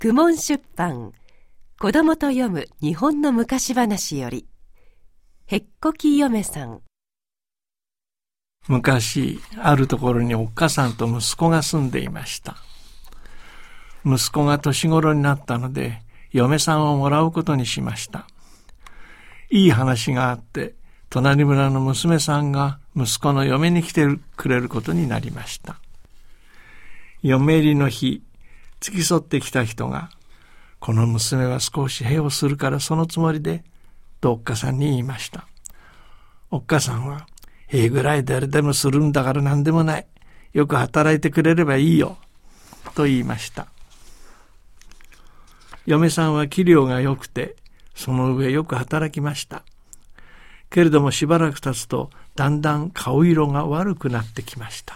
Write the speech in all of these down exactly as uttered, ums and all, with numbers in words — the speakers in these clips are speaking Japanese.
公文出版子供と読む日本の昔話より、へっこき嫁さん。 昔、あるところにおっかさんと息子が住んでいました。息子が年頃になったので、嫁さんをもらうことにしました。いい話があって、隣村の娘さんが息子の嫁に来てくれることになりました。嫁入りの日、付き添ってきた人が、この娘は少しへをするからそのつもりで、とおっかさんに言いました。おっかさんは、へぐらい誰でもするんだから何でもない。よく働いてくれればいいよ。と言いました。嫁さんは器量が良くて、その上よく働きました。けれどもしばらく経つと、だんだん顔色が悪くなってきました。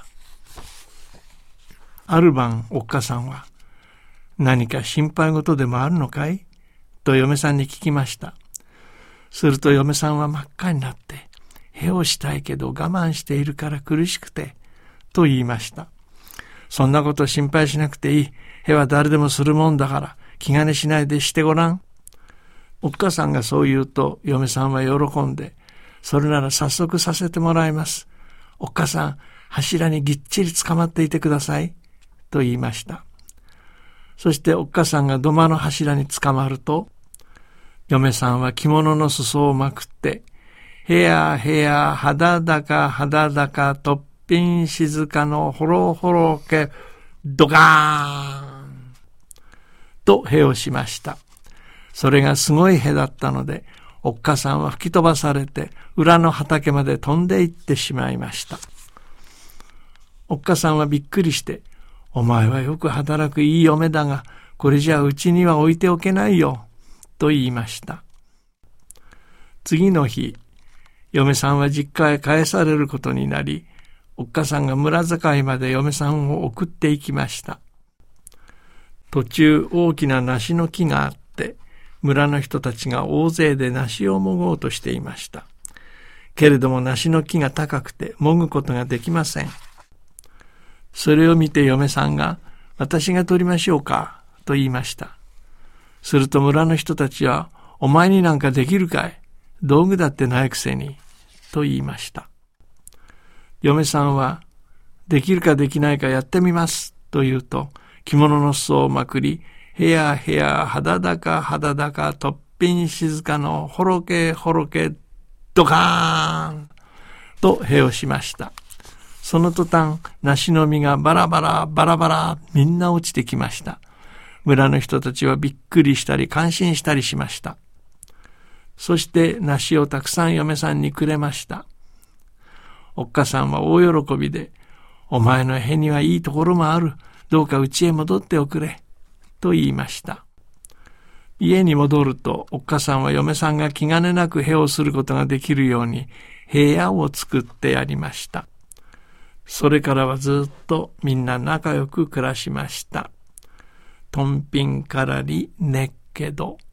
ある晩、おっかさんは、何か心配事でもあるのかいと嫁さんに聞きました。すると嫁さんは真っ赤になって、へをしたいけど我慢しているから苦しくて、と言いました。そんなこと心配しなくていい。へは誰でもするもんだから、気兼ねしないでしてごらん。おっかさんがそう言うと、嫁さんは喜んで、それなら早速させてもらいます。おっかさん、柱にぎっちり捕まっていてください。と言いました。そしておっかさんが土間の柱に捕まると、嫁さんは着物の裾をまくって、へやへや肌高肌高とっぴん静かのほろほろけ、ドカーンとへをしました。それがすごいへだったので、おっかさんは吹き飛ばされて、裏の畑まで飛んで行ってしまいました。おっかさんはびっくりして、お前はよく働くいい嫁だが、これじゃうちには置いておけないよ、と言いました。次の日、嫁さんは実家へ帰されることになり、おっかさんが村境まで嫁さんを送っていきました。途中大きな梨の木があって、村の人たちが大勢で梨をもごうとしていました。けれども梨の木が高くてもぐことができません。それを見て嫁さんが、私が取りましょうか、と言いました。すると村の人たちは、お前になんかできるかい、道具だってないくせに、と言いました。嫁さんは、できるかできないかやってみます、と言うと、着物の裾をまくり、へやへや肌高肌高とっぴん静かのほろけほろけ、ドカーンとへをしました。その途端、梨の実がバラバラバラバラみんな落ちてきました。村の人たちはびっくりしたり感心したりしました。そして梨をたくさん嫁さんにくれました。おっかさんは大喜びで、お前のへにはいいところもある。どうか家へ戻っておくれ。と言いました。家に戻ると、おっかさんは嫁さんが気兼ねなくへをすることができるように、部屋を作ってやりました。それからはずっとみんな仲良く暮らしました。とんぴんからりねっけど。